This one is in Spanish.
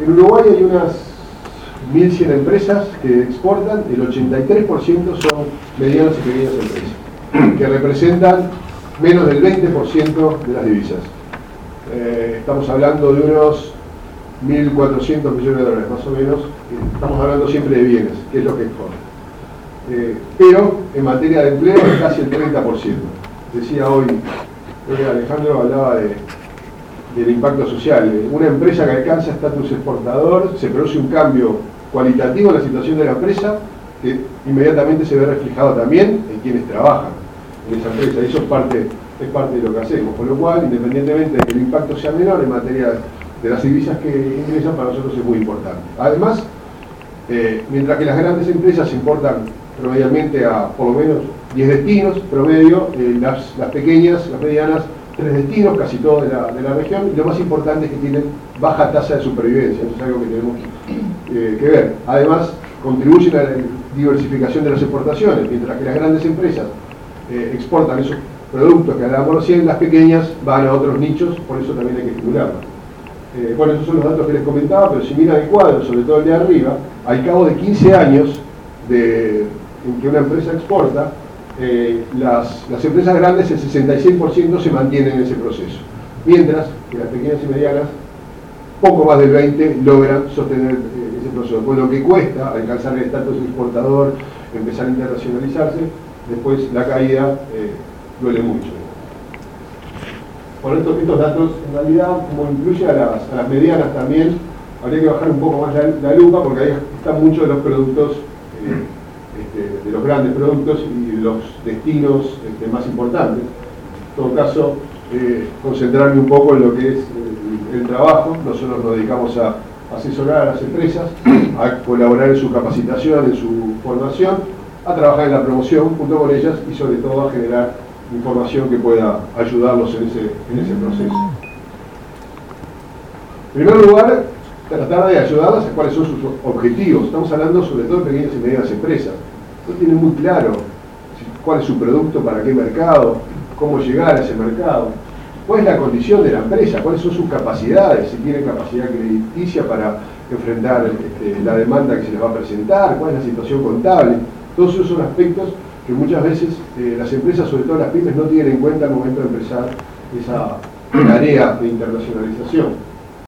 En Uruguay hay unas 1.100 empresas que exportan, el 83% son medianas y pequeñas empresas, que representan menos del 20% de las divisas. Estamos hablando de unos 1.400 millones de dólares, más o menos. Estamos hablando siempre de bienes, que es lo que exporta. Pero en materia de empleo es casi el 30%. Decía hoy, creo que Alejandro hablaba del impacto social. Una empresa que alcanza estatus exportador, se produce un cambio cualitativo en la situación de la empresa, que inmediatamente se ve reflejado también en quienes trabajan en esa empresa. Y eso es parte de lo que hacemos. Con lo cual, independientemente de que el impacto sea menor en materia de las divisas que ingresan, para nosotros es muy importante. Además, mientras que las grandes empresas importan promedialmente a por lo menos 10 destinos promedio, las pequeñas, las medianas, 3 destinos, casi todos de la región, y lo más importante es que tienen baja tasa de supervivencia. Eso es algo que tenemos que ver. Además, contribuyen a la diversificación de las exportaciones, mientras que las grandes empresas exportan esos productos que hablábamos recién, las pequeñas van a otros nichos, por eso también hay que estimularlas. Bueno, esos son los datos que les comentaba, pero si miran el cuadro, sobre todo el de arriba, al cabo de 15 años en que una empresa exporta, las empresas grandes, el 66% se mantienen en ese proceso, mientras que las pequeñas y medianas, poco más del 20% logran sostener ese proceso. Por lo que cuesta alcanzar el estatus exportador, empezar a internacionalizarse, después la caída duele mucho. Por estos datos, en realidad, como incluye a las medianas también, habría que bajar un poco más la lupa, porque ahí están muchos de los productos, de los grandes productos y los destinos más importantes. En todo caso, concentrarme un poco en lo que es el trabajo. Nosotros nos dedicamos a asesorar a las empresas, a colaborar en su capacitación, en su formación, a trabajar en la promoción junto con ellas y sobre todo a generar información que pueda ayudarlos en ese proceso. En primer lugar, tratar de ayudarlas a cuáles son sus objetivos. Estamos hablando sobre todo de pequeñas y medianas empresas. No tienen muy claro cuál es su producto, para qué mercado, cómo llegar a ese mercado, cuál es la condición de la empresa, cuáles son sus capacidades, si tienen capacidad crediticia para enfrentar la demanda que se les va a presentar, cuál es la situación contable. Todos esos son aspectos que muchas veces las empresas, sobre todo las pymes, no tienen en cuenta al momento de empezar esa tarea de internacionalización.